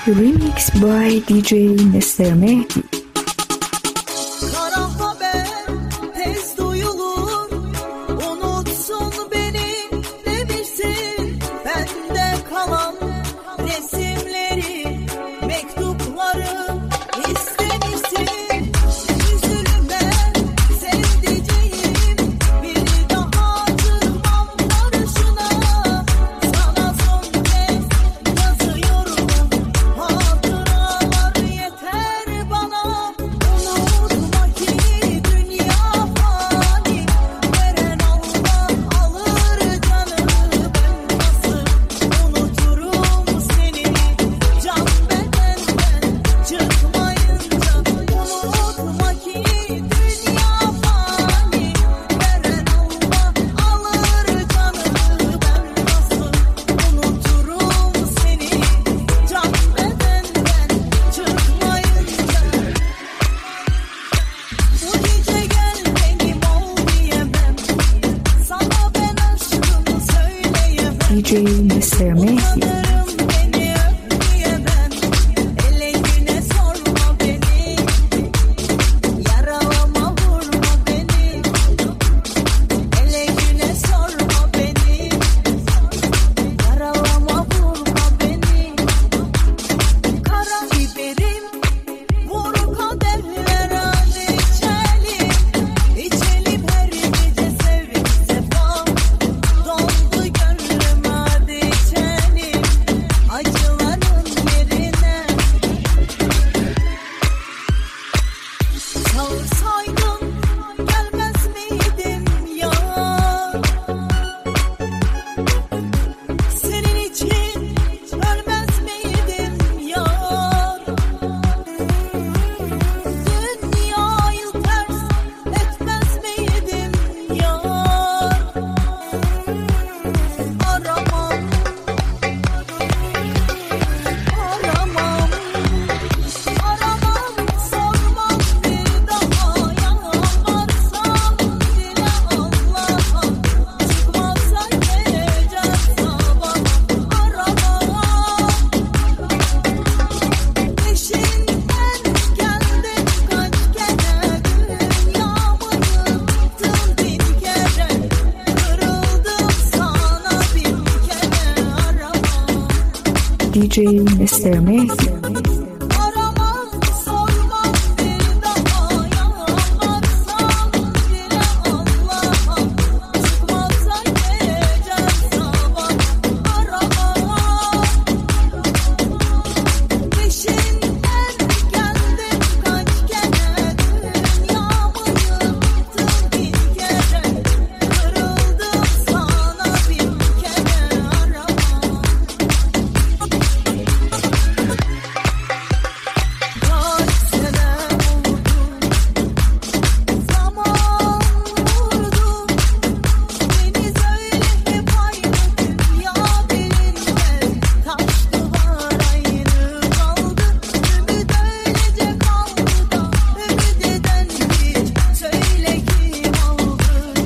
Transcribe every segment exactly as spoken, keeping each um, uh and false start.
Remix by D J Mister Mehdi. Kara haber tez duyulur, unutsun beni demişsin. Bende kalan resimleri, mektupları istemişsin. Üzülme sevdiceğim, bir daha çıkmam karşına. Sana son kez yazıyorum, hatıralar yeter bana. Unutma ki dünya fani, veren Allah alır canını. Ben nasıl unuturum seni, can bedenden çıkmayınca. Unutma ki dünya fani, veren Allah alır canını. Ben nasıl unuturum seni, can bedenden çıkmayınca. Bu gece gel benim ol diyemem, sana ben aşkımı söyleyemem. D J Mister Mehdi. Sanırım beni öp diyemem, ele güne sorma beni, yaralama vurma beni. Ele güne sorma beni, yaralama vurma beni. Kara biberim vur kadehler, hadi içelim. İçelim her gece sevip sefa, doldu gönlüm hadi içelim. Acıların yerine çağırsaydın gelmez miydim ya? Senin için ölmez miydim ya? Dünyayı ters etmez miydim ya? Aramam, aramam, aramam, sormam bir daha. Yanmarsam dile Allah'a, çıkmazsa geleceğim sabah. Aramam, peşinden geldim kaç kere, dünyamı yıktım bin kere, kırıldım sana bin kere. Aramam, D J Mister Mehdi. aramam, sormam bir daha. Yanmarsam dile Allah'a, çıkmazsa geleceğim sabah. Aramam, peşinden geldim kaç kere, dünyamı yıktım bin kere, kırıldım sana bin kere. Aramam, kaç sene oldu, zaman vurdu. Deniz öyle hep aynı, dünya belinde taş duvar aynı kaldı. Ümit öylece kaldı da ümit eden hiç, söyle kim aldı?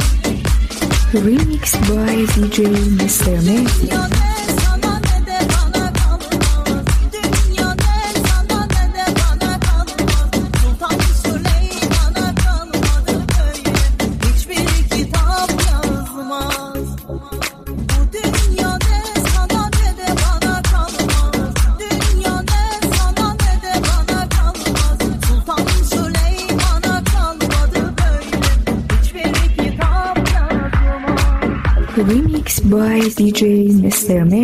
Remix by D J Mister Mehdi. Dünya ne sana ne de bana kalmaz. Dünya ne sana ne de bana kalmaz. Sultan Süleyman'a kalmadı böyle, hiçbir kitap yazmaz. Bu dünya ne sana ne de bana kalmaz. Dünya ne sana ne de bana kalmaz. Sultan Süleyman'a kalmadı böyle, hiçbir kitap yazmaz. Remix by D J Mister Mehdi.